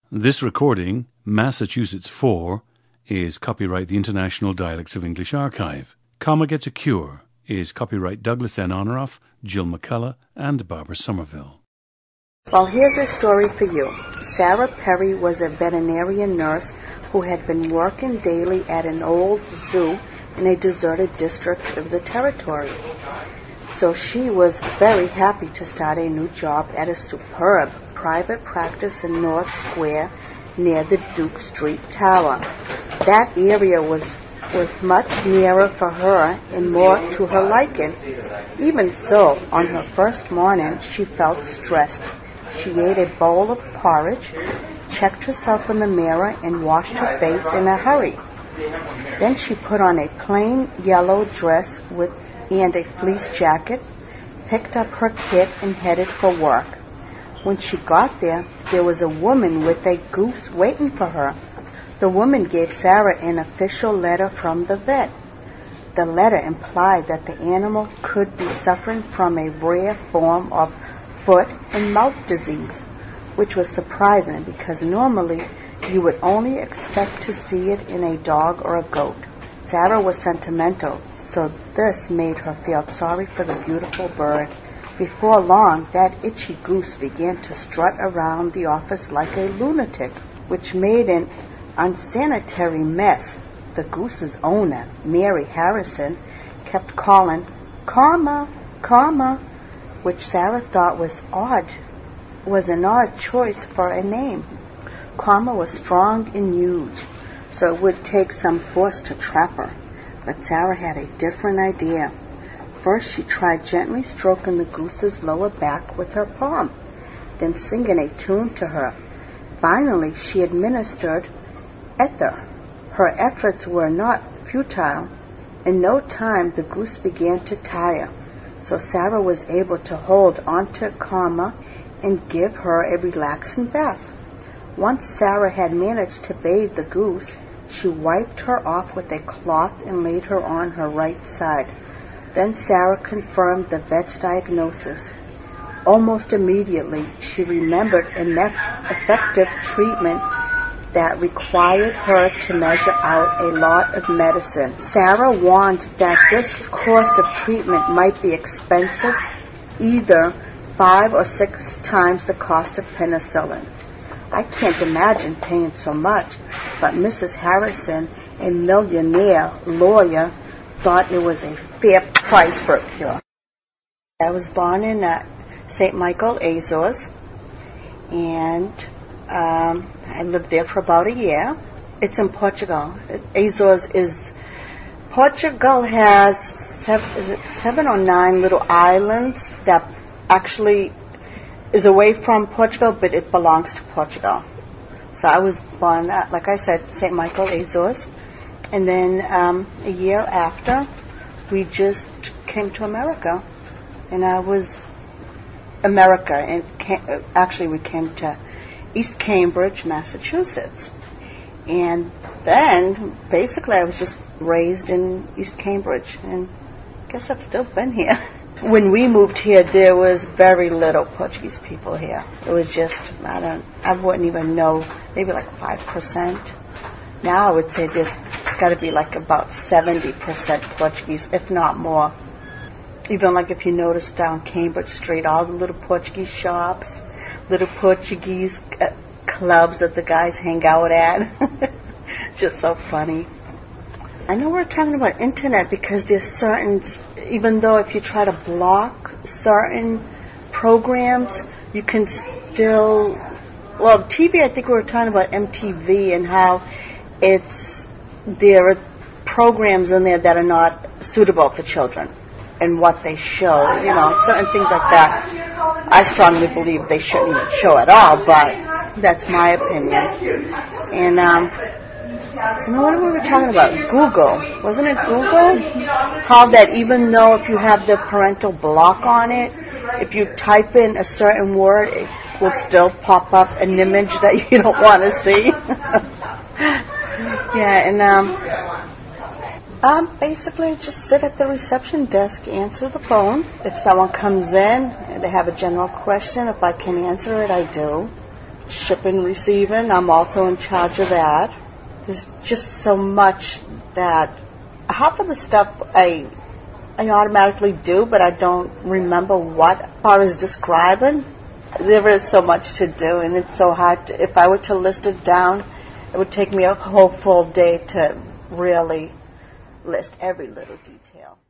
This recording, Massachusetts 4, is copyright the International Dialects of English Archive. Comma Gets a Cure is copyright Douglas N. Honoraff, Jill McCullough, and Barbara Somerville. Well, here's a story for you. Sarah Perry was a veterinarian nurse who had been working daily at an old zoo in a deserted district of the territory. So she was very happy to start a new job at a superb private practice in North Square near the Duke Street Tower. That area was much nearer for her and more to her liking. Even so, on her first morning, she felt stressed. She ate a bowl of porridge, checked herself in the mirror, and washed her face in a hurry. Then she put on a plain yellow dress and a fleece jacket, picked up her kit, and headed for work. When she got there, there was a woman with a goose waiting for her. The woman gave Sarah an official letter from the vet. The letter implied that the animal could be suffering from a rare form of foot and mouth disease, which was surprising because normally you would only expect to see it in a dog or a goat. Sarah was sentimental, so this made her feel sorry for the beautiful bird. Before long, that itchy goose began to strut around the office like a lunatic, which made an unsanitary mess. The goose's owner, Mary Harrison, kept calling, "Karma, Karma," which Sarah thought was an odd choice for a name. Karma was strong and huge, so it would take some force to trap her. But Sarah had a different idea. First, she tried gently stroking the goose's lower back with her palm, then singing a tune to her. Finally, she administered ether. Her efforts were not futile. In no time, the goose began to tire, so Sarah was able to hold onto Karma and give her a relaxing bath. Once Sarah had managed to bathe the goose, she wiped her off with a cloth and laid her on her right side. Then Sarah confirmed the vet's diagnosis. Almost immediately, she remembered an effective treatment that required her to measure out a lot of medicine. Sarah warned that this course of treatment might be expensive, either 5 or 6 times the cost of penicillin. I can't imagine paying so much, but Mrs. Harrison, a millionaire lawyer, thought it was a fair price for a cure. I was born in St. Michael, Azores, and I lived there for about a year. It's in Portugal. Portugal has 7 or 9 little islands that actually is away from Portugal, but it belongs to Portugal. So I was born, like I said, St. Michael, Azores. And then a year after, we just came to America. And I was America. And actually, we came to East Cambridge, Massachusetts. And then, basically, I was just raised in East Cambridge. And I guess I've still been here. When we moved here, there was very little Portuguese people here. It was just, I wouldn't even know, maybe like 5%. Now I would say it's got to be like about 70% Portuguese, if not more. Even like if you notice down Cambridge Street, all the little Portuguese shops, little Portuguese clubs that the guys hang out at. Just so funny. I know we're talking about internet because there's certain, even though if you try to block certain programs, you can still, well, TV, I think we were talking about MTV and how there are programs in there that are not suitable for children and what they show, certain things like that. I strongly believe they shouldn't even show at all, but that's my opinion. And, what were we talking about? Google. Wasn't it Google? How that even though if you have the parental block on it, if you type in a certain word, it will still pop up an image that you don't want to see. Yeah, and basically just sit at the reception desk, answer the phone. If someone comes in and they have a general question, if I can answer it, I do. shipping, receiving. I'm also in charge of that. There's just so much that half of the stuff I automatically do, but I don't remember what as far as describing. There is so much to do, and it's so hard to, if I were to list it down, it would take me a whole full day to really list every little detail.